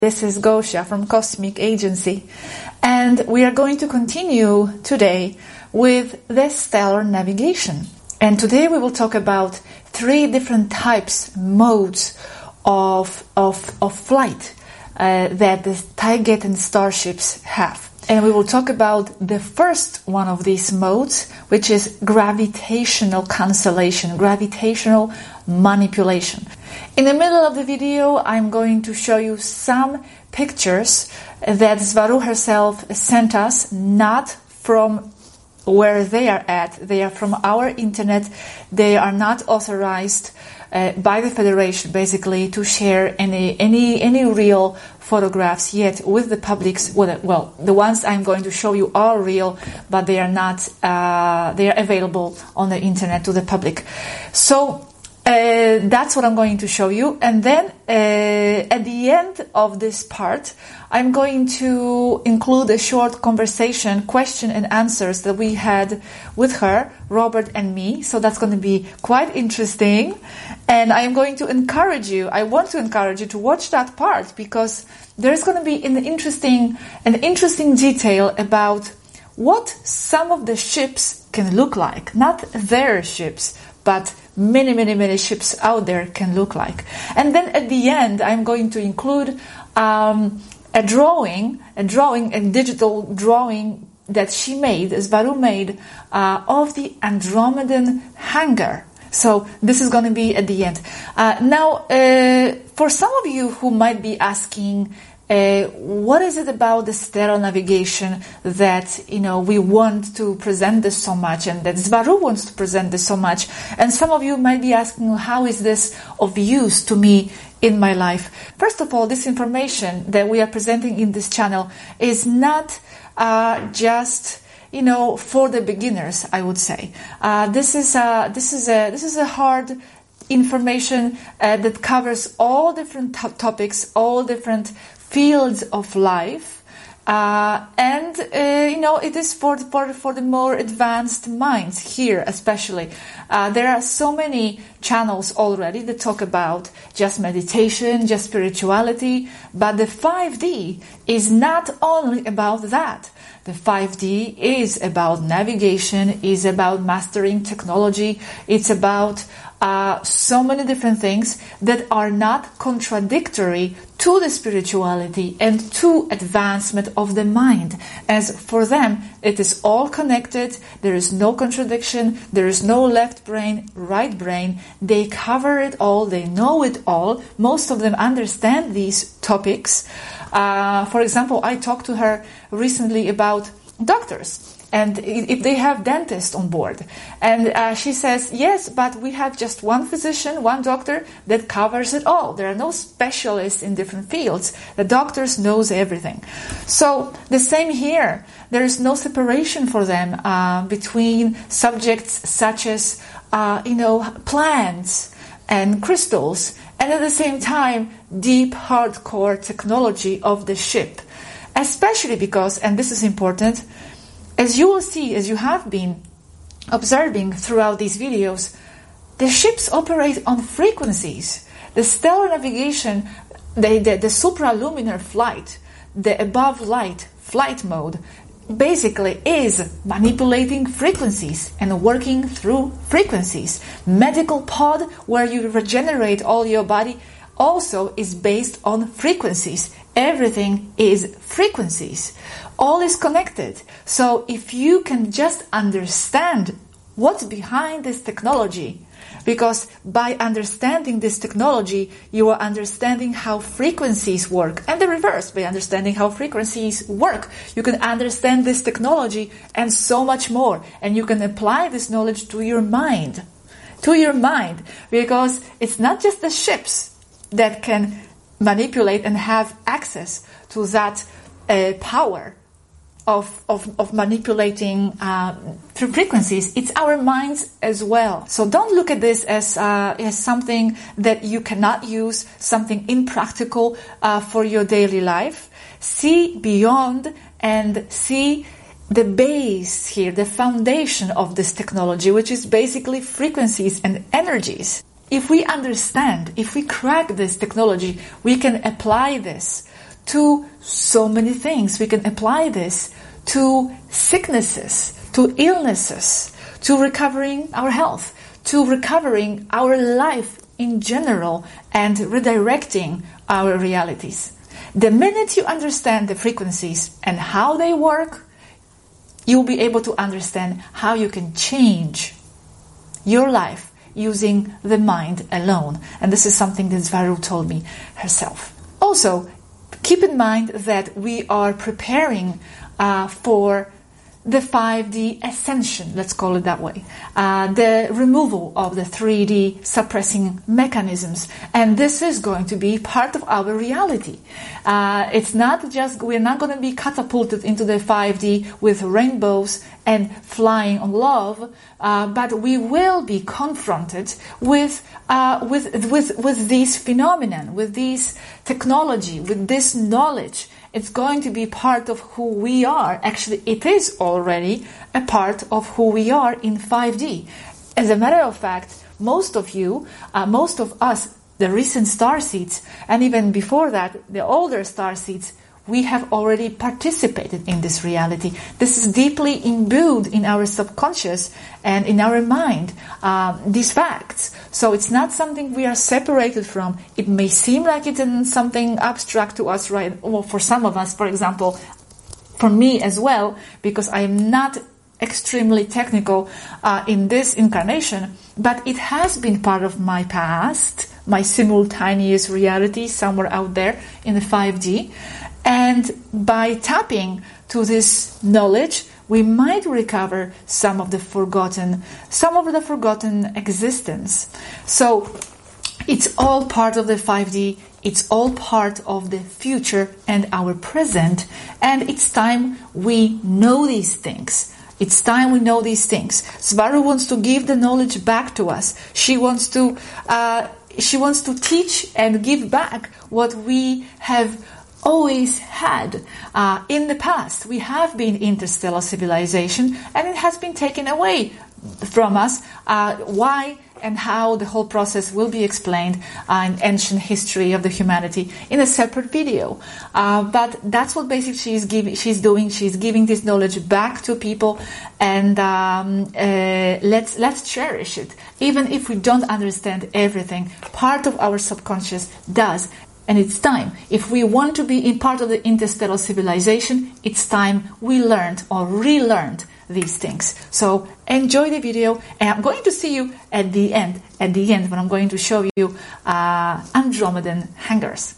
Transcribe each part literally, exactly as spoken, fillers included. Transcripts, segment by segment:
This is Gosia from Cosmic Agency, and we are going to continue today with the stellar navigation. And today we will talk about three different types, modes of of, of flight uh, that the Taygetan starships have. And we will talk about the first one of these modes, which is gravitational cancellation, gravitational manipulation. In the middle of the video, I'm going to show you some pictures that Svaru herself sent us, not from where they are at. They are from our internet. They are not authorized uh, by the Federation, basically, to share any any any real photographs yet with the publics. Well, the ones I'm going to show you are real, but they are not. Uh, they are available on the internet to the public. So. Uh, that's what I'm going to show you, and then uh, at the end of this part I'm going to include a short conversation, question and answers that we had with her, Robert and me. So that's going to be quite interesting, and I am going to encourage you, I want to encourage you to watch that part, because there's going to be an interesting an interesting detail about what some of the ships can look like, not their ships, but many, many, many ships out there can look like. And then at the end, I'm going to include um, a drawing, a drawing, a digital drawing that she made, Svaru made, uh, of the Andromedan hangar. So this is going to be at the end. Uh, now, uh, for some of you who might be asking, Uh, what is it about the stellar navigation that, you know, we want to present this so much, and that Svaru wants to present this so much? And some of you might be asking, how is this of use to me in my life? First of all, this information that we are presenting in this channel is not uh, just, you know, for the beginners, I would say. Uh, this is a, this is a, this is a hard information uh, that covers all different to- topics, all different fields of life, uh, and uh, you know, it is for, for for the more advanced minds here, especially. Uh, there are so many channels already that talk about just meditation, just spirituality, but the five D is not only about that. The five D is about navigation, is about mastering technology, it's about uh, so many different things that are not contradictory to the spirituality and to advancement of the mind. As for them, it is all connected, there is no contradiction, there is no left brain, right brain. They cover it all, they know it all. Most of them understand these topics. Uh, for example, I talked to her recently about doctors, and if they have dentists on board. And uh, she says, yes, but we have just one physician, one doctor that covers it all. There are no specialists in different fields. The doctors knows everything. So the same here. There is no separation for them uh, between subjects such as, uh, you know, plants and crystals, and at the same time, deep, hardcore technology of the ship. Especially because, and this is important, as you will see, as you have been observing throughout these videos, the ships operate on frequencies. The stellar navigation, the, the, the supraluminar flight, the above light flight mode, basically is manipulating frequencies and working through frequencies. Medical pod, where you regenerate all your body, also is based on frequencies. Everything is frequencies. All is connected. So if you can just understand what's behind this technology, because by understanding this technology, you are understanding how frequencies work, and the reverse, by understanding how frequencies work, you can understand this technology and so much more, and you can apply this knowledge to your mind, to your mind, because it's not just the ships that can manipulate and have access to that uh, power of, of, of manipulating uh, through frequencies. It's our minds as well. So don't look at this as, uh, as something that you cannot use, something impractical uh, for your daily life. See beyond and see the base here, the foundation of this technology, which is basically frequencies and energies. If we understand, if we crack this technology, we can apply this to so many things. We can apply this to sicknesses, to illnesses, to recovering our health, to recovering our life in general, and redirecting our realities. The minute you understand the frequencies and how they work, you'll be able to understand how you can change your life using the mind alone. And this is something that Svaru told me herself. Also, keep in mind that we are preparing uh, for the five D ascension, let's call it that way, uh, the removal of the three D suppressing mechanisms. And this is going to be part of our reality. Uh, it's not just, we're not going to be catapulted into the five D with rainbows and flying on love, uh, but we will be confronted with, uh, with, with, with these phenomenon, with this technology, with this knowledge. It's going to be part of who we are. Actually, it is already a part of who we are in five D. As a matter of fact, most of you, uh, most of us, the recent starseeds, and even before that, the older starseeds, we have already participated in this reality. This is deeply imbued in our subconscious and in our mind, uh, these facts. So it's not something we are separated from. It may seem like it's something abstract to us, right? Or for some of us, for example, for me as well, because I am not extremely technical uh, in this incarnation, but it has been part of my past, my simultaneous reality somewhere out there in the five D. And by tapping to this knowledge, we might recover some of the forgotten, some of the forgotten existence. So it's all part of the five D. It's all part of the future and our present. And it's time we know these things. It's time we know these things. Svaru wants to give the knowledge back to us. She wants to, uh, she wants to teach and give back what we have always had uh, in the past. We have been interstellar civilization, and it has been taken away from us. Uh, why and how the whole process will be explained uh, in Ancient History of the Humanity in a separate video. Uh, but that's what basically she's giving. She's doing. She's giving this knowledge back to people, and um, uh, let's let's cherish it, even if we don't understand everything. Part of our subconscious does. And it's time. If we want to be in part of the interstellar civilization, it's time we learned or relearned these things. So enjoy the video, and I'm going to see you at the end, at the end when I'm going to show you uh, Andromedan hangars.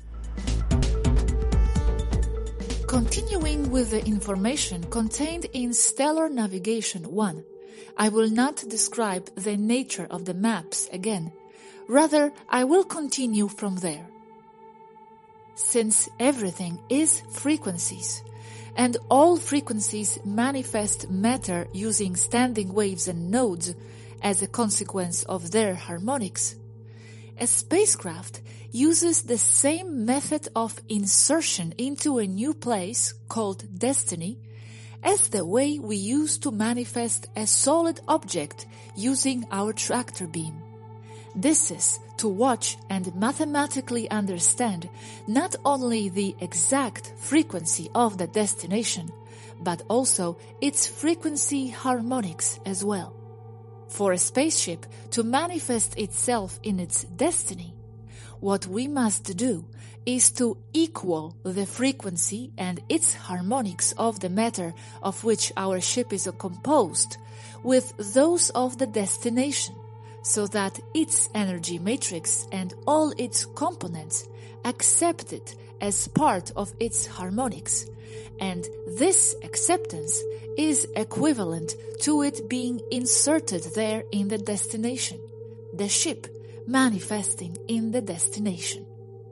Continuing with the information contained in Stellar Navigation one, I will not describe the nature of the maps again. Rather, I will continue from there. Since everything is frequencies, and all frequencies manifest matter using standing waves and nodes as a consequence of their harmonics, a spacecraft uses the same method of insertion into a new place, called destiny, as the way we use to manifest a solid object using our tractor beam. This is to watch and mathematically understand not only the exact frequency of the destination, but also its frequency harmonics as well. For a spaceship to manifest itself in its destiny, what we must do is to equal the frequency and its harmonics of the matter of which our ship is composed with those of the destination, so that its energy matrix and all its components accept it as part of its harmonics, and this acceptance is equivalent to it being inserted there in the destination, the ship manifesting in the destination.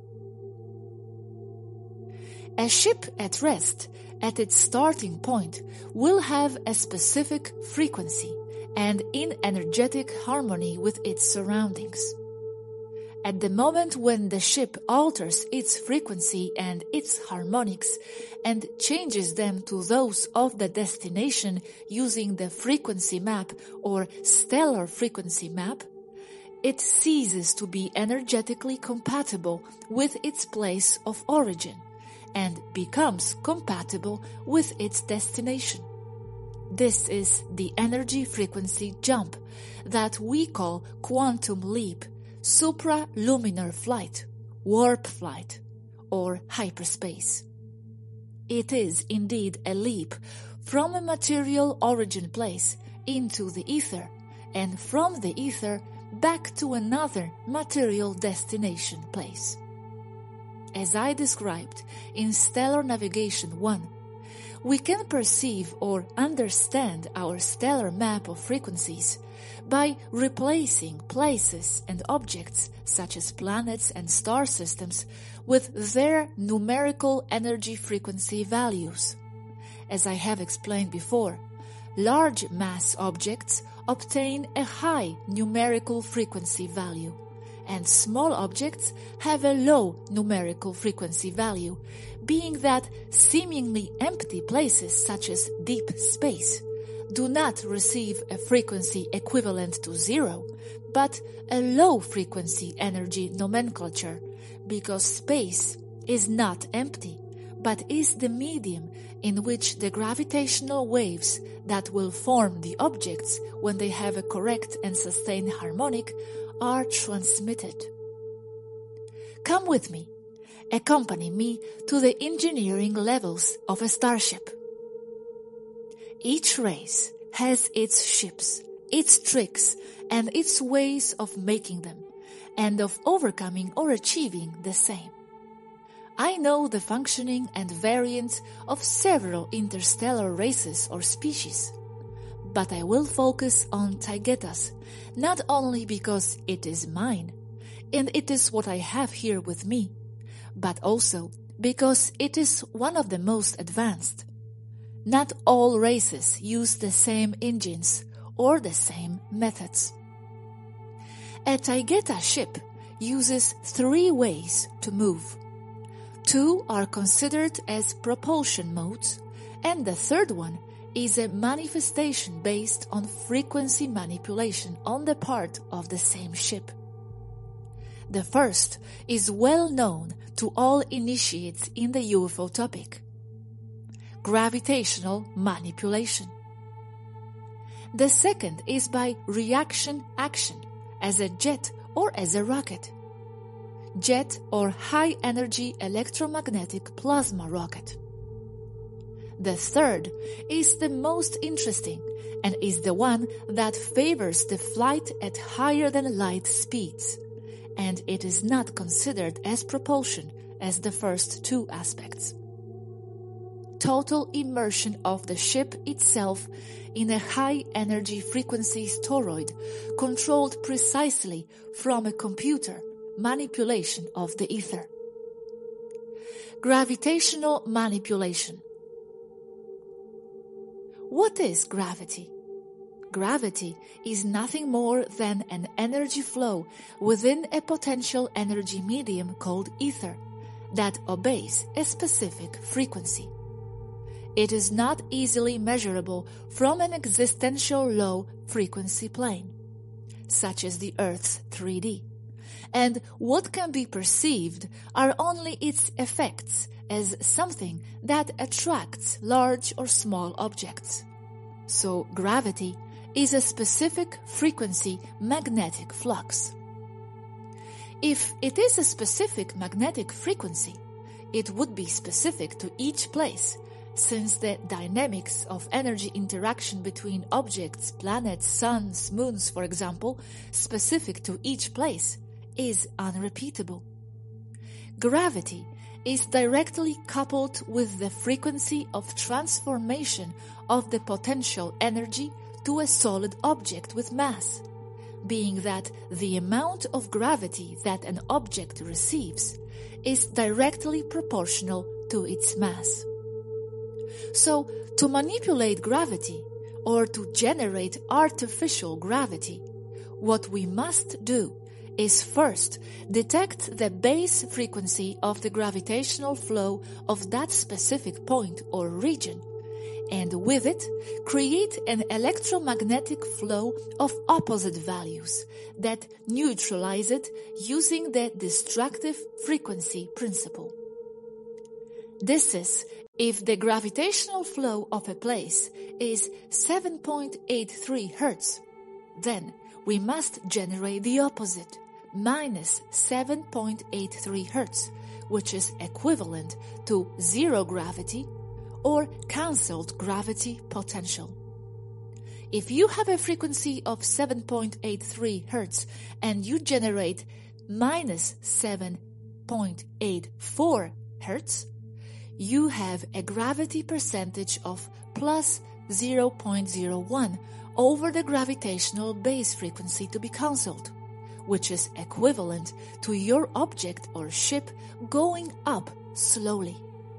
A ship at rest at its starting point will have a specific frequency and in energetic harmony with its surroundings. At the moment when the ship alters its frequency and its harmonics and changes them to those of the destination using the frequency map or stellar frequency map, it ceases to be energetically compatible with its place of origin and becomes compatible with its destination. This is the energy frequency jump that we call quantum leap, supraluminar flight, warp flight, or hyperspace. It is indeed a leap from a material origin place into the ether, and from the ether back to another material destination place. As I described in Stellar Navigation one, we can perceive or understand our stellar map of frequencies by replacing places and objects such as planets and star systems with their numerical energy frequency values. As I have explained before, large mass objects obtain a high numerical frequency value, and small objects have a low numerical frequency value, being that seemingly empty places such as deep space do not receive a frequency equivalent to zero, but a low frequency energy nomenclature, because space is not empty, but is the medium in which the gravitational waves that will form the objects when they have a correct and sustained harmonic are transmitted. Come with me, accompany me to the engineering levels of a starship. Each race has its ships, its tricks, and its ways of making them, and of overcoming or achieving the same. I know the functioning and variants of several interstellar races or species, but I will focus on Taygeta's, not only because it is mine, and it is what I have here with me, but also because it is one of the most advanced. Not all races use the same engines or the same methods. A Taygeta ship uses three ways to move. Two are considered as propulsion modes, and the third one is a manifestation based on frequency manipulation on the part of the same ship. The first is well known to all initiates in the U F O topic: gravitational manipulation. The second is by reaction-action, as a jet or as a rocket. Jet or high-energy electromagnetic plasma rocket. The third is the most interesting and is the one that favors the flight at higher than light speeds, and it is not considered as propulsion as the first two aspects. Total immersion of the ship itself in a high-energy frequency toroid controlled precisely from a computer manipulation of the ether. Gravitational manipulation. What is gravity? Gravity is nothing more than an energy flow within a potential energy medium called ether that obeys a specific frequency. It is not easily measurable from an existential low frequency plane, such as the Earth's three D, and what can be perceived are only its effects as something that attracts large or small objects. So gravity is a specific frequency magnetic flux. If it is a specific magnetic frequency, it would be specific to each place, since the dynamics of energy interaction between objects, planets, suns, moons, for example, specific to each place, is unrepeatable. Gravity is directly coupled with the frequency of transformation of the potential energy to a solid object with mass, being that the amount of gravity that an object receives is directly proportional to its mass. So, to manipulate gravity, or to generate artificial gravity, what we must do is first detect the base frequency of the gravitational flow of that specific point or region, and with it create an electromagnetic flow of opposite values that neutralize it using the destructive frequency principle. This is if the gravitational flow of a place is seven point eight three hertz. Then we must generate the opposite, minus seven point eight three hertz, which is equivalent to zero gravity or cancelled gravity potential. If you have a frequency of seven point eight three hertz and you generate minus seven point eight four hertz, you have a gravity percentage of plus zero point zero one over the gravitational base frequency to be cancelled, which is equivalent to your object or ship going up slowly.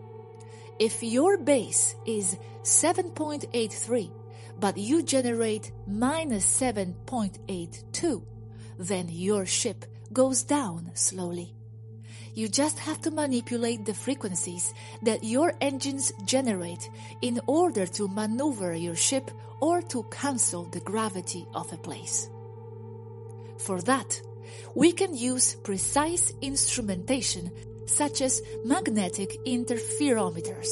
If your base is seven point eight three, but you generate minus seven point eight two, then your ship goes down slowly. You just have to manipulate the frequencies that your engines generate in order to maneuver your ship or to cancel the gravity of a place. For that, we can use precise instrumentation such as magnetic interferometers,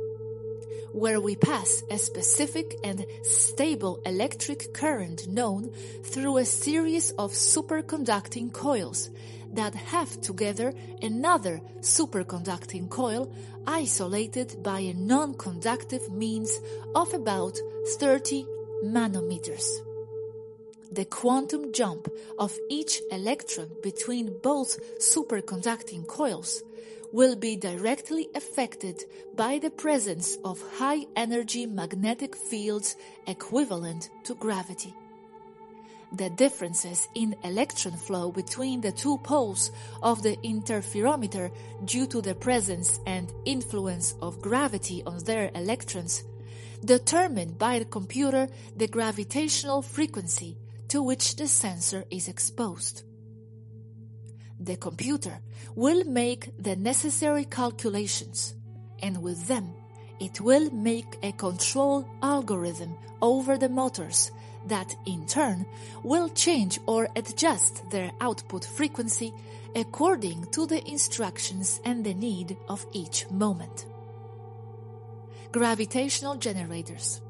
where we pass a specific and stable electric current known through a series of superconducting coils that have together another superconducting coil isolated by a non-conductive means of about thirty nanometers. The quantum jump of each electron between both superconducting coils will be directly affected by the presence of high-energy magnetic fields equivalent to gravity. The differences in electron flow between the two poles of the interferometer due to the presence and influence of gravity on their electrons determine by the computer the gravitational frequency to which the sensor is exposed. The computer will make the necessary calculations, and with them it will make a control algorithm over the motors that in turn will change or adjust their output frequency according to the instructions and the need of each moment. Gravitational generators.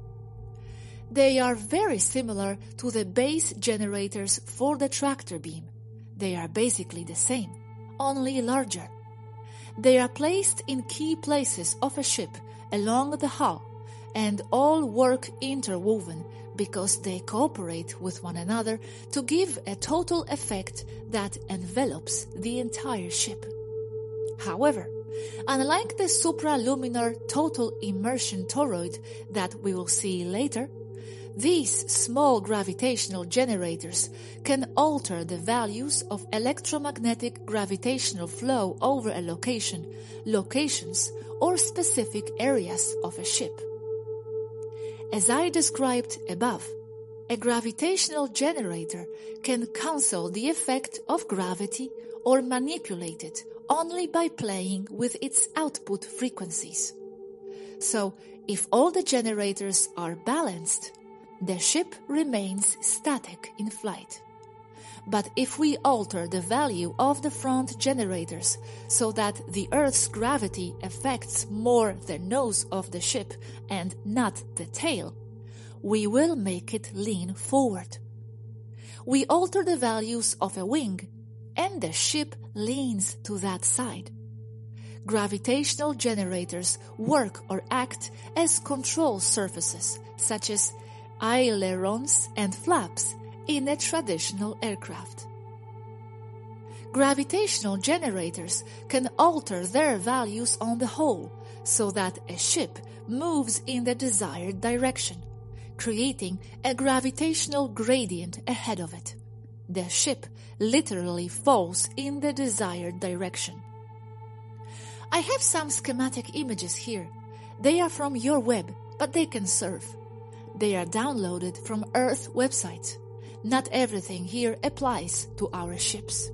They are very similar to the base generators for the tractor beam. They are basically the same, only larger. They are placed in key places of a ship along the hull and all work interwoven because they cooperate with one another to give a total effect that envelops the entire ship. However, unlike the supraluminar total immersion toroid that we will see later, these small gravitational generators can alter the values of electromagnetic gravitational flow over a location, locations, or specific areas of a ship. As I described above, a gravitational generator can cancel the effect of gravity or manipulate it only by playing with its output frequencies. So, if all the generators are balanced, the ship remains static in flight. But if we alter the value of the front generators so that the Earth's gravity affects more the nose of the ship and not the tail, we will make it lean forward. We alter the values of a wing, and the ship leans to that side. Gravitational generators work or act as control surfaces, such as ailerons and flaps in a traditional aircraft. Gravitational generators can alter their values on the whole so that a ship moves in the desired direction, creating a gravitational gradient ahead of it. The ship literally falls in the desired direction. I have some schematic images here. They are from your web, but they can serve. They are downloaded from Earth websites. Not everything here applies to our ships.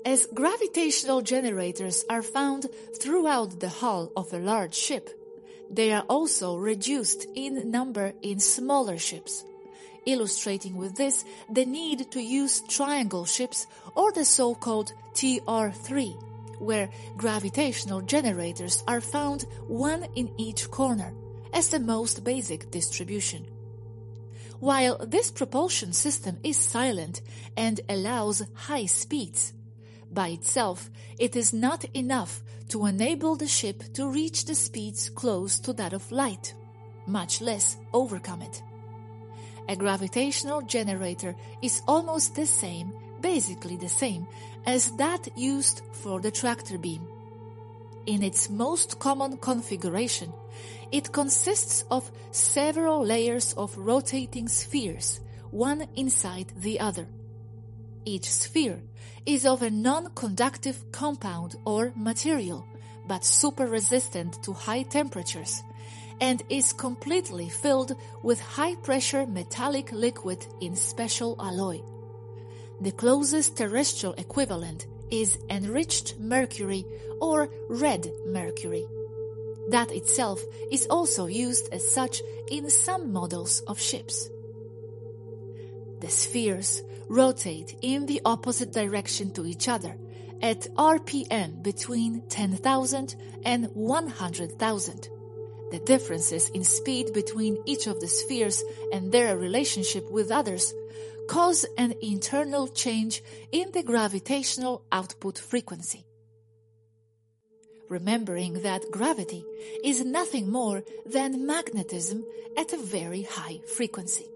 As gravitational generators are found throughout the hull of a large ship, they are also reduced in number in smaller ships, illustrating with this the need to use triangle ships or the so-called T R three, where gravitational generators are found one in each corner, as the most basic distribution. While this propulsion system is silent and allows high speeds, by itself it is not enough to enable the ship to reach the speeds close to that of light, much less overcome it. A gravitational generator is almost the same, basically the same, as that used for the tractor beam. In its most common configuration, it consists of several layers of rotating spheres, one inside the other. Each sphere is of a non-conductive compound or material, but super resistant to high temperatures, and is completely filled with high-pressure metallic liquid in special alloy. The closest terrestrial equivalent is enriched mercury or red mercury. That itself is also used as such in some models of ships. The spheres rotate in the opposite direction to each other at R P M between ten thousand and one hundred thousand. The differences in speed between each of the spheres and their relationship with others cause an internal change in the gravitational output frequency. Remembering that gravity is nothing more than magnetism at a very high frequency.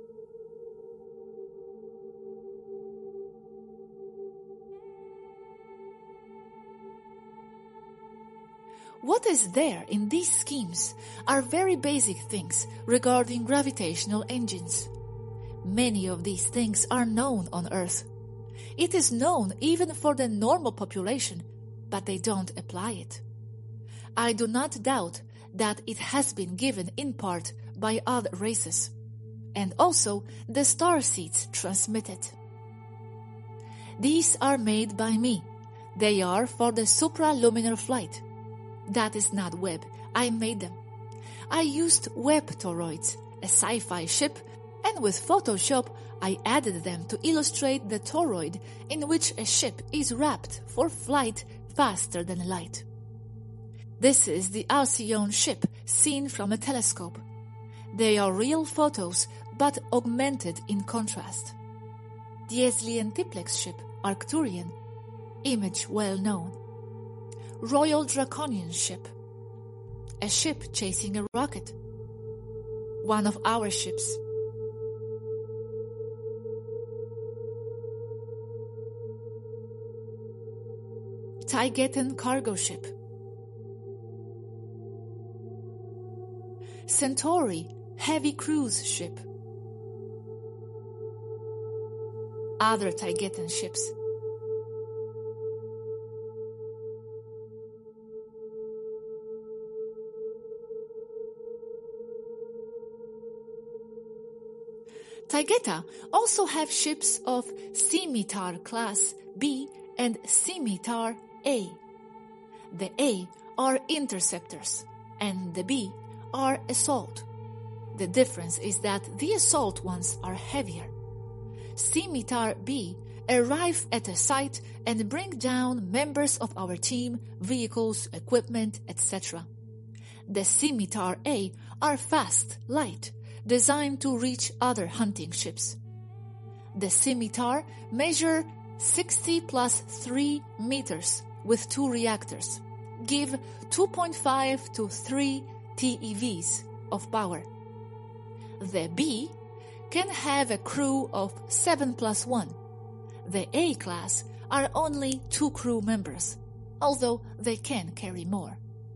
What is there in these schemes are very basic things regarding gravitational engines. Many of these things are known on Earth. It is known even for the normal population, but they don't apply it. I do not doubt that it has been given in part by other races, and also the starseeds transmit it. These are made by me. They are for the supraluminar flight. That is not Webb. I made them. I used Webb toroids, a sci-fi ship, and with Photoshop I added them to illustrate the toroid in which a ship is wrapped for flight faster than light. This is the Alcyone ship seen from a telescope. They are real photos, but augmented in contrast. The Eslientiplex ship, Arcturian, image well known. Royal Draconian ship, a ship chasing a rocket. One of our ships. Taygetan cargo ship. Centauri heavy cruise ship. Other Taygetan ships. Taygeta also have ships of Scimitar class B and Scimitar A. The A are interceptors and the B are assault. The difference is that the assault ones are heavier. Scimitar B arrive at a site and bring down members of our team, vehicles, equipment, et cetera. The Scimitar A are fast, light, designed to reach other hunting ships. The Scimitar measure sixty plus three meters with two reactors, give two point five to three T E Vs of power. The B can have a crew of seven plus one. The A class are only two crew members, although they can carry more.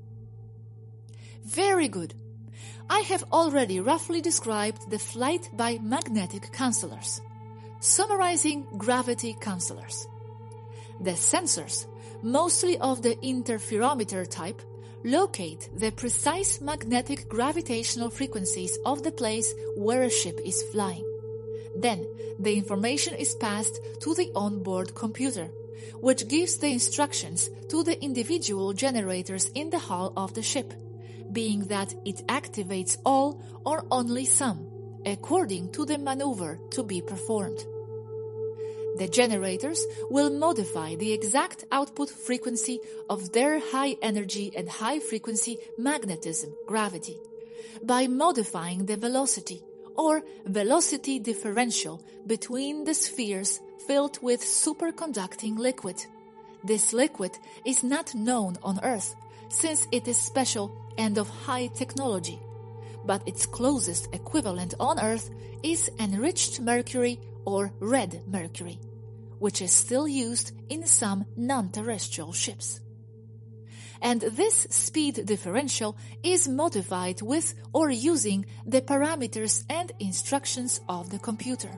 Very good. I have already roughly described the flight by magnetic cancellors. Summarizing gravity cancellors. The sensors, mostly of the interferometer type, locate the precise magnetic gravitational frequencies of the place where a ship is flying. Then, the information is passed to the onboard computer, which gives the instructions to the individual generators in the hull of the ship, being that it activates all or only some, according to the maneuver to be performed. The generators will modify the exact output frequency of their high energy and high frequency magnetism, gravity, by modifying the velocity or velocity differential between the spheres filled with superconducting liquid. This liquid is not known on Earth since it is special and of high technology, but its closest equivalent on Earth is enriched mercury or red mercury, which is still used in some non-terrestrial ships. And this speed differential is modified with or using the parameters and instructions of the computer.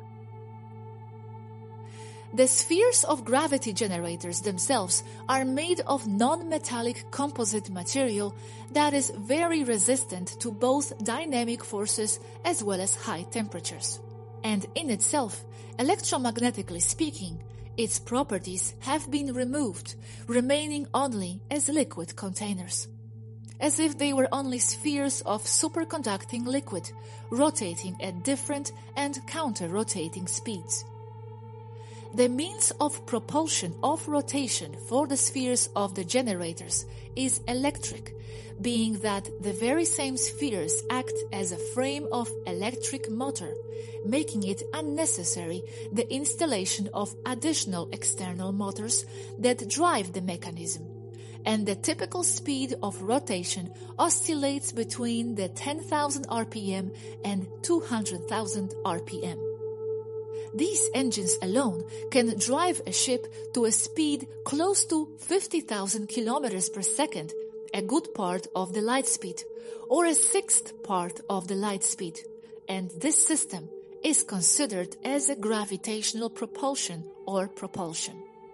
The spheres of gravity generators themselves are made of non-metallic composite material that is very resistant to both dynamic forces as well as high temperatures. And in itself, electromagnetically speaking, its properties have been removed, remaining only as liquid containers, as if they were only spheres of superconducting liquid, rotating at different and counter-rotating speeds. The means of propulsion of rotation for the spheres of the generators is electric, being that the very same spheres act as a frame of electric motor, making it unnecessary the installation of additional external motors that drive the mechanism, and the typical speed of rotation oscillates between the ten thousand R P M and two hundred thousand R P M. These engines alone can drive a ship to a speed close to fifty thousand kilometers per second, a good part of the light speed, or a sixth part of the light speed, and this system is considered as a gravitational propulsion or propulsion.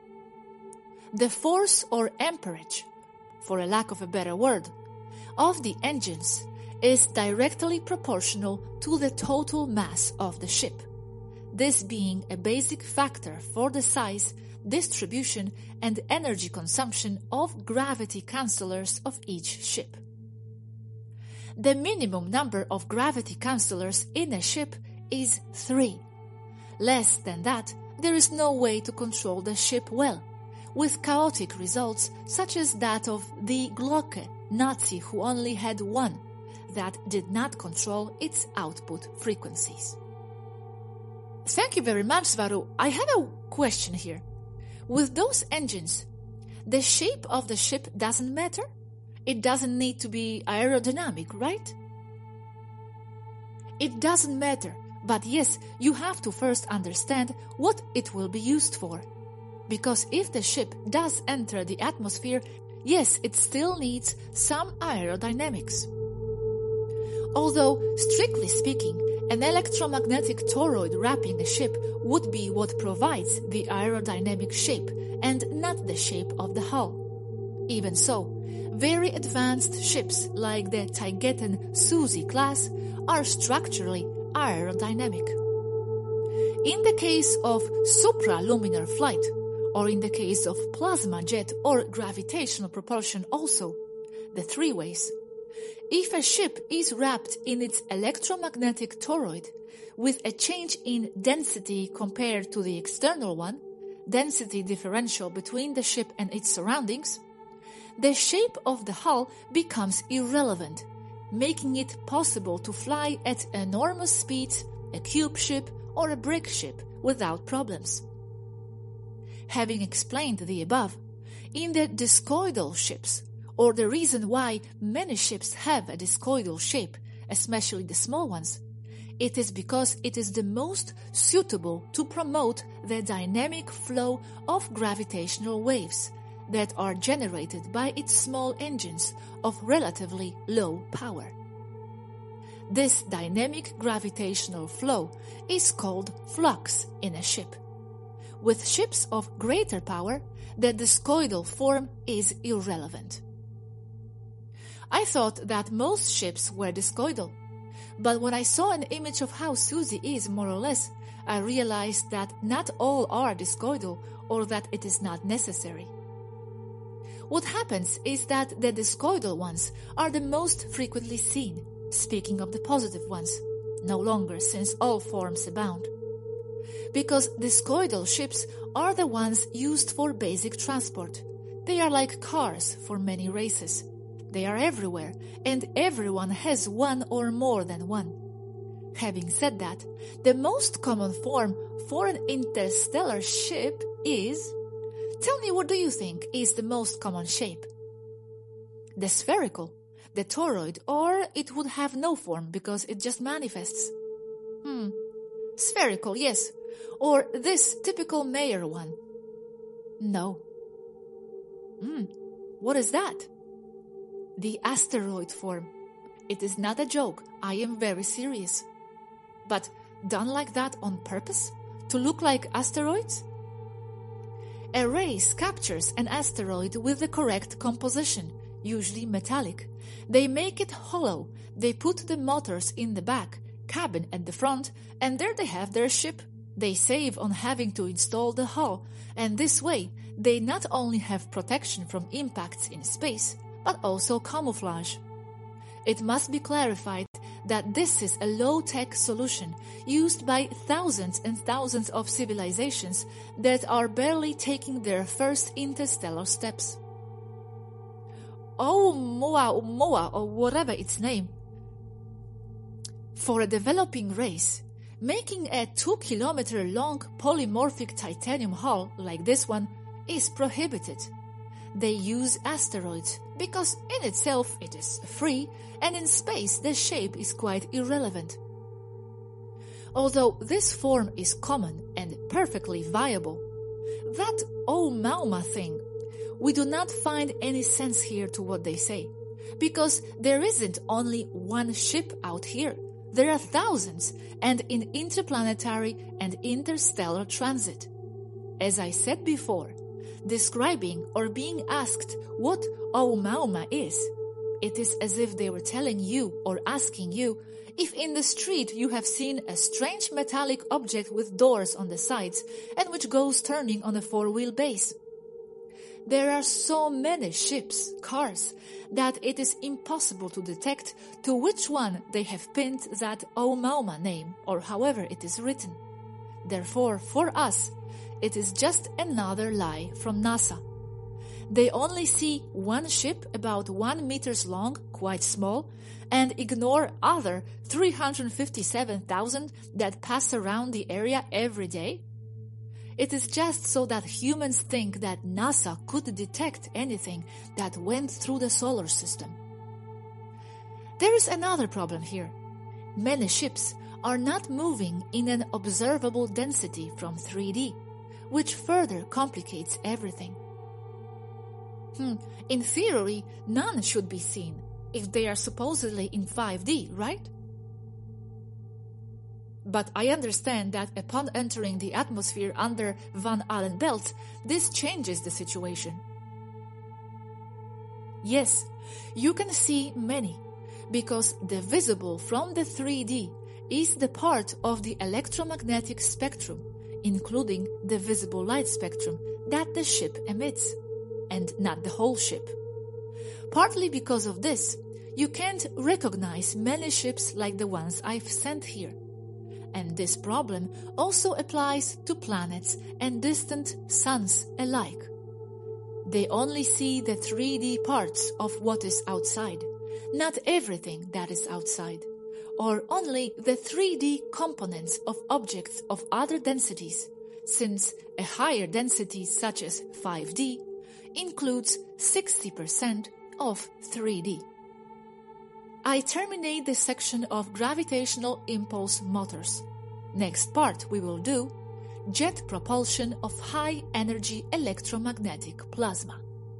The force or amperage, for a lack of a better word, of the engines is directly proportional to the total mass of the ship, this being a basic factor for the size, distribution, and energy consumption of gravity cancellers of each ship. The minimum number of gravity cancellers in a ship is three. Less than that, there is no way to control the ship well, with chaotic results such as that of the Glocke Nazi, who only had one, that did not control its output frequencies. Thank you very much, Svaru. I have a question here. With those engines, the shape of the ship doesn't matter? It doesn't need to be aerodynamic, right? It doesn't matter, but yes, you have to first understand what it will be used for. Because if the ship does enter the atmosphere, yes, it still needs some aerodynamics. Although, strictly speaking, an electromagnetic toroid wrapping a ship would be what provides the aerodynamic shape and not the shape of the hull. Even so, very advanced ships like the Taigetan Suzy class are structurally aerodynamic. In the case of supraluminar flight, or in the case of plasma jet or gravitational propulsion also, the three ways, if a ship is wrapped in its electromagnetic toroid with a change in density compared to the external one, density differential between the ship and its surroundings, the shape of the hull becomes irrelevant, making it possible to fly at enormous speeds, a cube ship or a brick ship, without problems. Having explained the above, in the discoidal ships, or the reason why many ships have a discoidal shape, especially the small ones, it is because it is the most suitable to promote the dynamic flow of gravitational waves that are generated by its small engines of relatively low power. This dynamic gravitational flow is called flux in a ship. With ships of greater power, the discoidal form is irrelevant. I thought that most ships were discoidal, but when I saw an image of how Suzy is more or less, I realized that not all are discoidal or that it is not necessary. What happens is that the discoidal ones are the most frequently seen, speaking of the positive ones, no longer since all forms abound. Because discoidal ships are the ones used for basic transport. They are like cars for many races. They are everywhere, and everyone has one or more than one. Having said that, the most common form for an interstellar ship is... Tell me, what do you think is the most common shape? The spherical, the toroid, or it would have no form because it just manifests? Hmm, spherical, yes. Or this typical Mayer one? No. Hmm, what is that? The asteroid form. It is not a joke, I am very serious. But done like that on purpose? To look like asteroids? A race captures an asteroid with the correct composition, usually metallic. They make it hollow, they put the motors in the back, cabin at the front, and there they have their ship. They save on having to install the hull, and this way they not only have protection from impacts in space, but also camouflage. It must be clarified that this is a low-tech solution used by thousands and thousands of civilizations that are barely taking their first interstellar steps. Oumuamua, or whatever its name. For a developing race, making a two kilometer long polymorphic titanium hull like this one is prohibited. They use asteroids because in itself it is free, and in space the shape is quite irrelevant. Although this form is common and perfectly viable, that Oumuamua thing, we do not find any sense here to what they say, because there isn't only one ship out here. There are thousands, and in interplanetary and interstellar transit. As I said before, describing or being asked what Oumuamua is, it is as if they were telling you or asking you if in the street you have seen a strange metallic object with doors on the sides and which goes turning on a four-wheel base. There are so many ships, cars, that it is impossible to detect to which one they have pinned that Oumuamua name, or however it is written. Therefore, for us, it is just another lie from NASA. They only see one ship about one meters long, quite small, and ignore other three hundred fifty-seven thousand that pass around the area every day. It is just so that humans think that NASA could detect anything that went through the solar system. There is another problem here. Many ships are not moving in an observable density from three D, which further complicates everything. Hmm, in theory, none should be seen if they are supposedly in five D, right? But I understand that upon entering the atmosphere under Van Allen belt, this changes the situation. Yes, you can see many, because the visible from the three D is the part of the electromagnetic spectrum, including the visible light spectrum that the ship emits, and not the whole ship. Partly because of this, you can't recognize many ships like the ones I've sent here. And this problem also applies to planets and distant suns alike. They only see the three D parts of what is outside, not everything that is outside, or only the three D components of objects of other densities, since a higher density such as five D includes sixty percent of three D. I terminate this section of gravitational impulse motors. Next part we will do jet propulsion of high-energy electromagnetic plasma.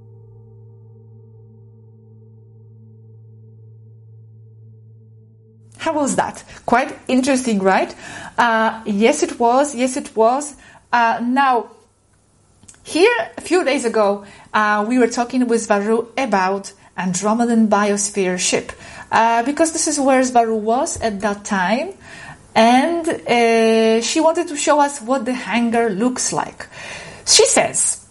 How was that? Quite interesting, right? Uh, yes, it was. Yes, it was. Uh, now, here a few days ago, uh, we were talking with Varun about Andromedan Biosphere ship, uh, because this is where Varun was at that time. and uh, she wanted to show us what the hangar looks like. She says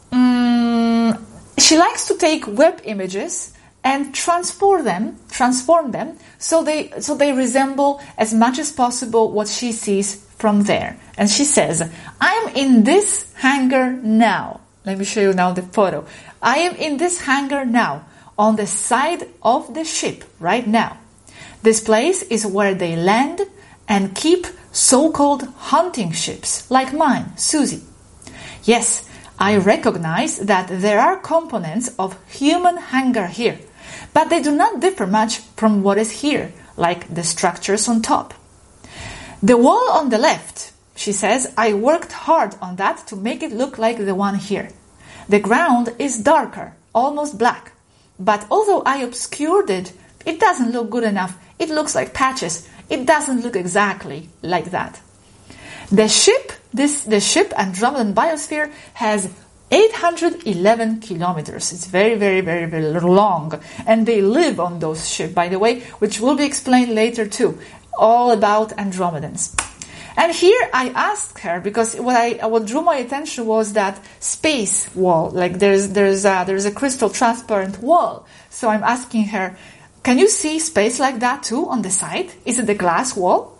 um, she likes to take web images and transform them, transform them so they so they resemble as much as possible what she sees from there. And she says, I am in this hangar now. Let me show you now the photo. I am in this hangar now, on the side of the ship right now. This place is where they land and keep so-called hunting ships, like mine, Susie. Yes, I recognize that there are components of human hangar here, but they do not differ much from what is here, like the structures on top. The wall on the left, she says, I worked hard on that to make it look like the one here. The ground is darker, almost black, but although I obscured it, it doesn't look good enough. It looks like patches. It doesn't look exactly like that. The ship, this the ship Andromedan Biosphere has eight hundred eleven kilometers. It's very, very, very, very long. And they live on those ships, by the way, which will be explained later too. All about Andromedans. And here I asked her, because what I what drew my attention was that space wall. Like there's there's a, there's a crystal transparent wall. So I'm asking her, can you see space like that too on the side? Is it the glass wall?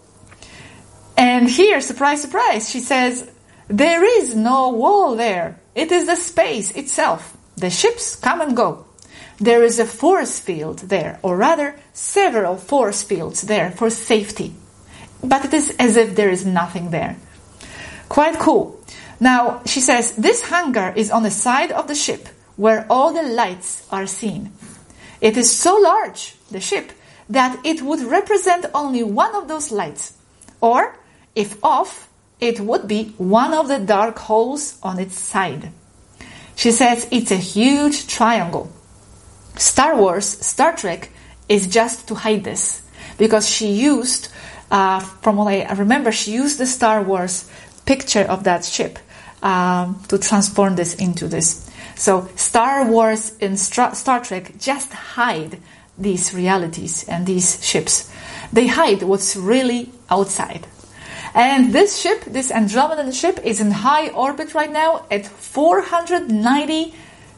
And here, surprise, surprise, she says, there is no wall there. It is the space itself. The ships come and go. There is a force field there, or rather several force fields there for safety. But it is as if there is nothing there. Quite cool. Now, she says, this hangar is on the side of the ship where all the lights are seen. It is so large, the ship, that it would represent only one of those lights. Or, if off, it would be one of the dark holes on its side. She says it's a huge triangle. Star Wars, Star Trek, is just to hide this. Because she used, uh, from what I remember, she used the Star Wars picture of that ship um, to transform this into this. So Star Wars and Star Trek just hide these realities and these ships. They hide what's really outside. And this ship, this Andromedan ship, is in high orbit right now at four hundred ninety,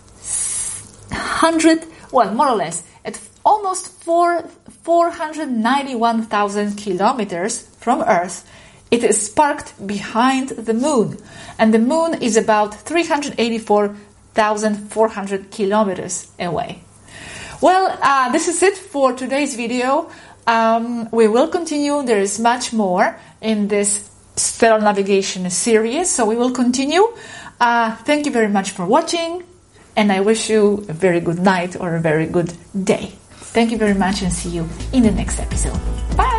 one hundred, well, more or less, at almost four, four hundred ninety-one thousand kilometers from Earth. It is parked behind the moon. And the moon is about three hundred eighty-four thousand four hundred kilometers away. Well, uh, this is it for today's video. Um, we will continue. There is much more in this stellar navigation series, so we will continue. Uh, thank you very much for watching, and I wish you a very good night or a very good day. Thank you very much, and see you in the next episode. Bye!